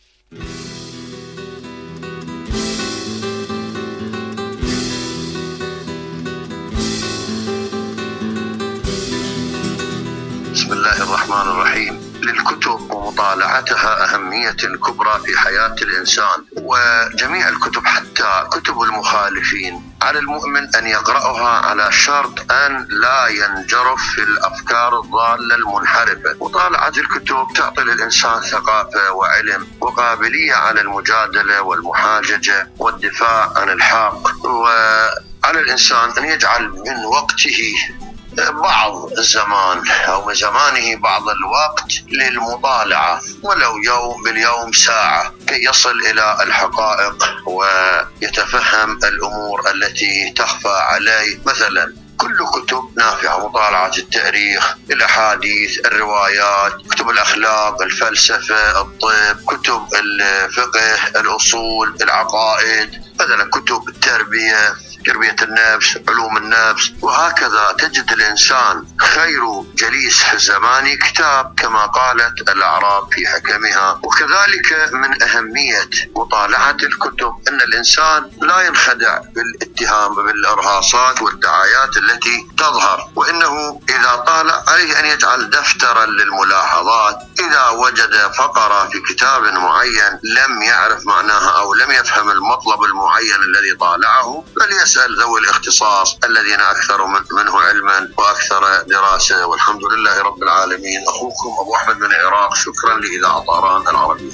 بسم الله الرحمن الرحيم. للكتب ومطالعتها أهمية كبرى في حياة الإنسان، وجميع الكتب حتى كتب المخالفين على المؤمن أن يقرأها على شرط أن لا ينجرف في الأفكار الضالة المنحرفة. مطالعة الكتب تعطي للإنسان ثقافة وعلم وقابلية على المجادلة والمحاججة والدفاع عن الحق، وعلى الإنسان أن يجعل من وقته بعض الزمان أو من زمانه بعض الوقت للمطالعة، ولو يوم باليوم ساعة، كي يصل إلى الحقائق ويتفهم الأمور التي تخفى عليه. مثلا كل كتب نافعة: مطالعة التاريخ، الأحاديث، الروايات، كتب الأخلاق، الفلسفة، الطب، كتب الفقه، الأصول، العقائد، مثلا كتب التربية، تربية النفس، علوم النفس، وهكذا. تجد الإنسان خير جليس في الزمان كتاب، كما قالت الأعراب في حكمها. وكذلك من أهمية مطالعة الكتب أن الإنسان لا ينخدع بالاتهام بالإرهاصات والدعايات التي تظهر، وإنه إذا طالع عليه أن يجعل دفترا للملاحظات. إذا وجد فقرة في كتاب معين لم يعرف معناها أو لم يفهم المطلب المعين الذي طالعه، فليسأل ذوي الاختصاص الذين أكثر منه علما وأكثر دراسة. والحمد لله رب العالمين. أخوكم أبو أحمد من العراق. شكرا لإذاعة طهران العربية.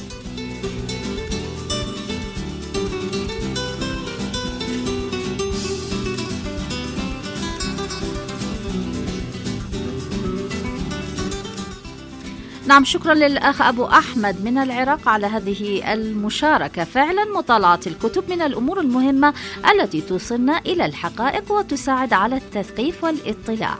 نعم، شكرا للأخ أبو أحمد من العراق على هذه المشاركة. فعلا مطالعة الكتب من الأمور المهمة التي توصلنا إلى الحقائق وتساعد على التثقيف والاطلاع.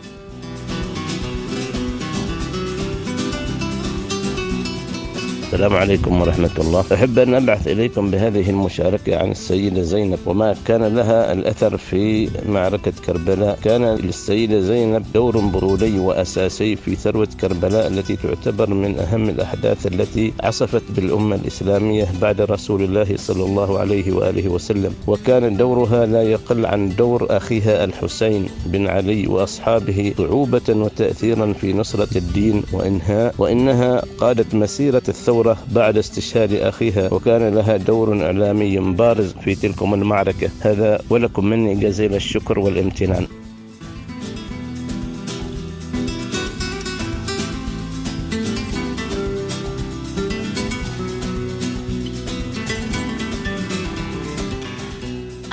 السلام عليكم ورحمة الله. أحب أن أبعث إليكم بهذه المشاركة عن السيدة زينب وما كان لها الأثر في معركة كربلاء. كان للسيدة زينب دور بطولي وأساسي في ثروة كربلاء التي تعتبر من أهم الأحداث التي عصفت بالأمة الإسلامية بعد رسول الله صلى الله عليه وآله وسلم، وكان دورها لا يقل عن دور أخيها الحسين بن علي وأصحابه صعوبة وتأثيرا في نصرة الدين وإنها قادت مسيرة الثورة بعد استشهاد أخيها، وكان لها دور إعلامي بارز في تلكم المعركة. هذا ولكم مني جزيل الشكر والامتنان.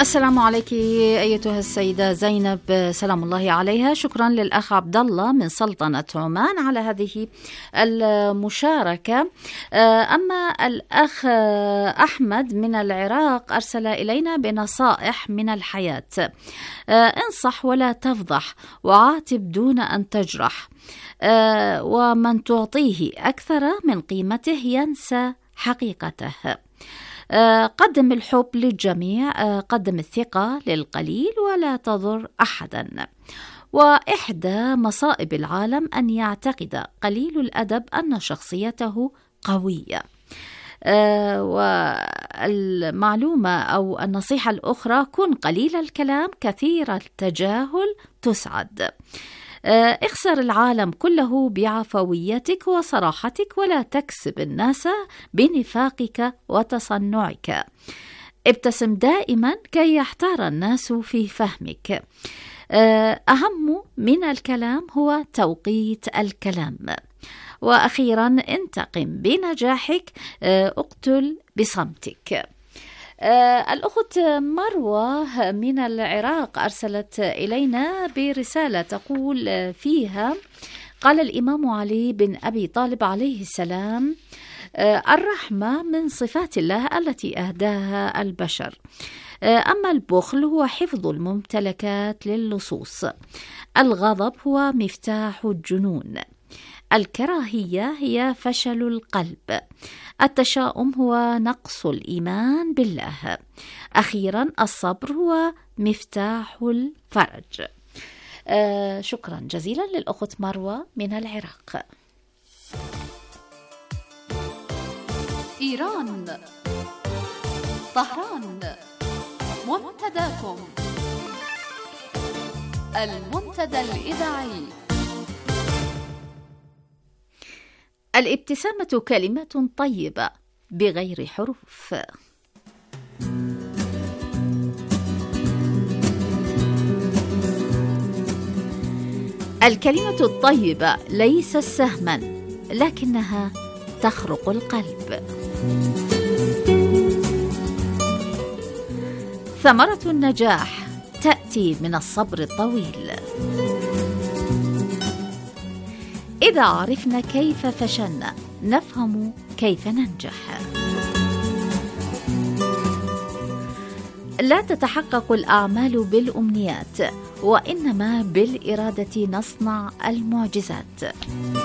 السلام عليك أيتها السيدة زينب، سلام الله عليها. شكرا للأخ عبد الله من سلطنة عمان على هذه المشاركة. أما الأخ أحمد من العراق أرسل إلينا بنصائح من الحياة: انصح ولا تفضح، وعاتب دون أن تجرح، ومن تعطيه أكثر من قيمته ينسى حقيقته. قدم الحب للجميع، قدم الثقة للقليل ولا تضر أحدا. وإحدى مصائب العالم أن يعتقد قليل الأدب أن شخصيته قوية. والمعلومة أو النصيحة الأخرى: كن قليل الكلام كثير التجاهل تسعد. اخسر العالم كله بعفويتك وصراحتك، ولا تكسب الناس بنفاقك وتصنعك. ابتسم دائما كي يحتار الناس في فهمك. أهم من الكلام هو توقيت الكلام. وأخيرا انتقم بنجاحك، اقتل بصمتك. الأخت مروة من العراق أرسلت إلينا برسالة تقول فيها: قال الإمام علي بن أبي طالب عليه السلام: الرحمة من صفات الله التي أهداها البشر، أما البخل هو حفظ الممتلكات للصوص، الغضب هو مفتاح الجنون، الكراهية هي فشل القلب، التشاؤم هو نقص الإيمان بالله، أخيرا الصبر هو مفتاح الفرج. شكرا جزيلا للأخت مروة من العراق. إيران، طهران، منتداكم، المنتدى الإذاعي. الابتسامة كلمة طيبة بغير حروف. الكلمة الطيبة ليست سهما، لكنها تخرق القلب. ثمرة النجاح تأتي من الصبر الطويل. إذا عرفنا كيف فشلنا نفهم كيف ننجح. لا تتحقق الأعمال بالأمنيات، وإنما بالإرادة نصنع المعجزات.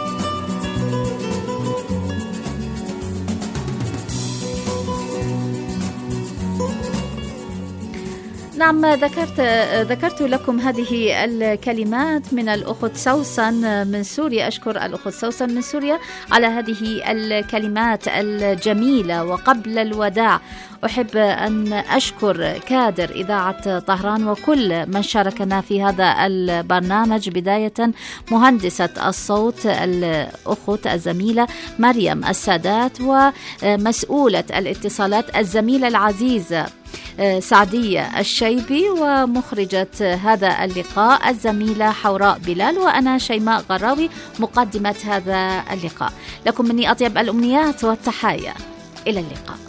نعم، ذكرت لكم هذه الكلمات من الأخت سوسن من سوريا. أشكر الأخت سوسن من سوريا على هذه الكلمات الجميلة. وقبل الوداع أحب أن أشكر كادر إذاعة طهران وكل من شاركنا في هذا البرنامج، بداية مهندسة الصوت الأخت الزميلة مريم السادات، ومسؤولة الاتصالات الزميلة العزيزة سعدية الشيبي، ومخرجة هذا اللقاء الزميلة حوراء بلال، وأنا شيماء غراوي مقدمة هذا اللقاء. لكم مني أطيب الأمنيات والتحايا، إلى اللقاء.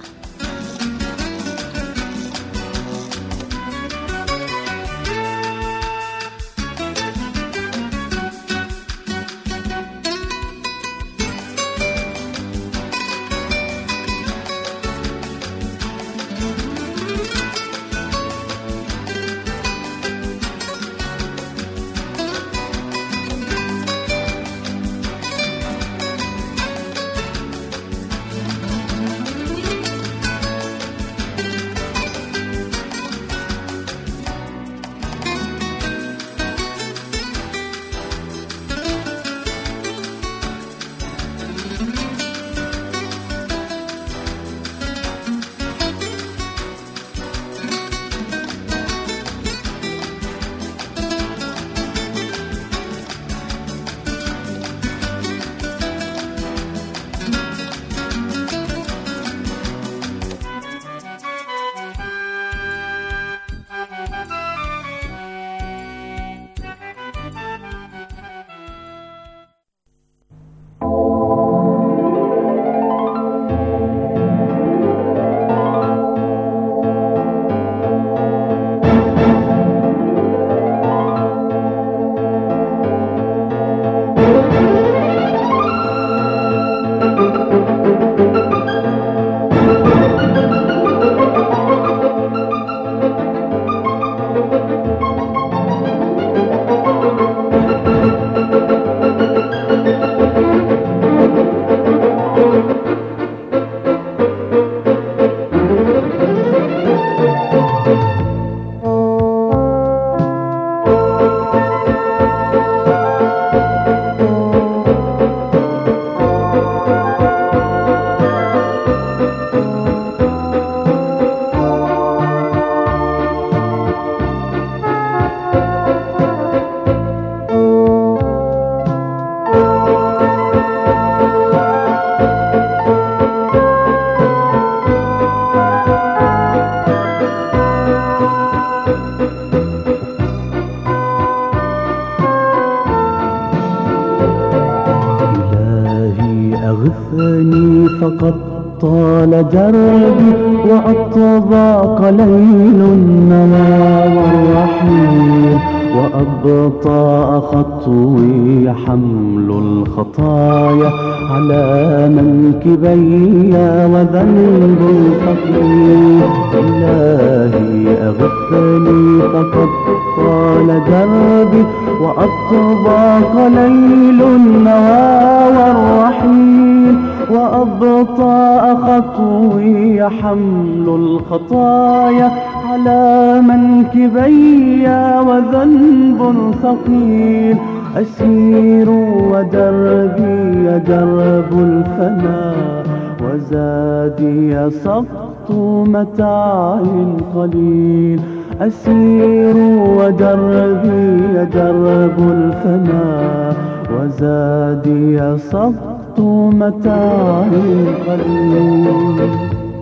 طال دربي وأطباق ليل النوى والرحيل وأبطأ خطوي حمل الخطايا على منكبي وذنب ثقيل إلهي أغثني فقد طال دربي وأطباق ليل النوى والرحيل وأبطأ خطوي حمل الخطايا على منكبي وذنب ثقيل أسير ودربي درب الفناء وزادي سقط متاع قليل أسير ودربي درب الفناء وزادي سقط متاع قليل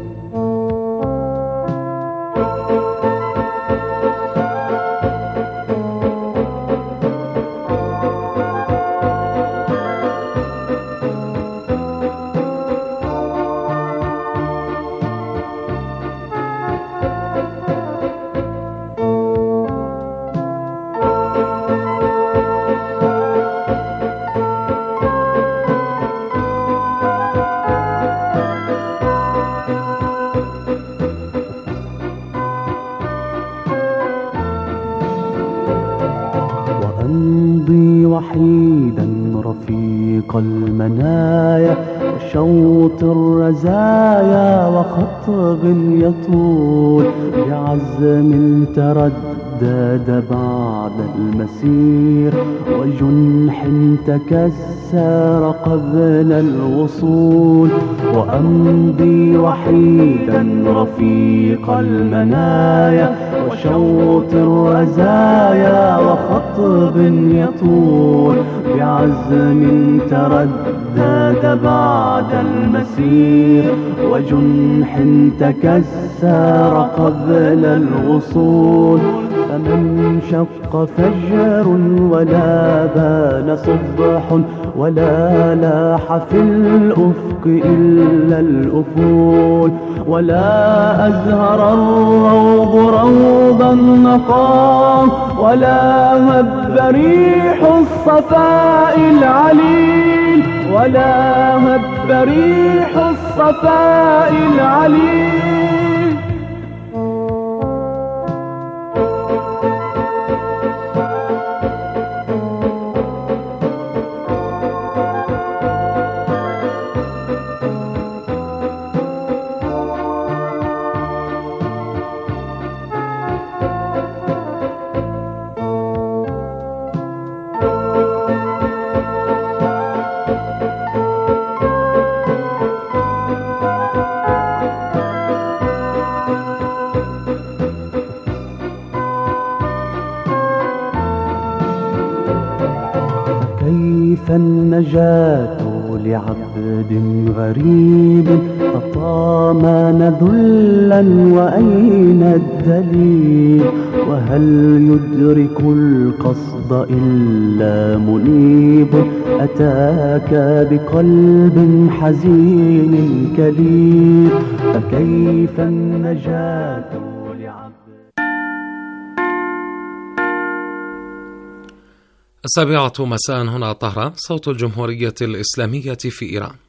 وحيدا رفيق المنايا وشوط الرزايا وخطب يطول بعزم تردد بعد المسير وجنح تكسر قبل الوصول وأمضي وحيدا رفيق المنايا وشوط الرزايا وخطب يطول بعزم تردد بعد المسير وجنح تكسر قبل الوصول فمن شق فجر ولا بان صبح ولا لاح في الأفق إلا الأفول ولا أزهر الروض روضا نقا ولا هب ريح الصفاء العليل ولا هب ريح الصفاء العليل كيف النجاة لعبد غريب أطامن ذلا وأين الدليل وهل يدرك القصد إلا منيب أتاك بقلب حزين كليب فكيف النجاة السابعة مساء هنا طهران صوت الجمهورية الإسلامية في إيران.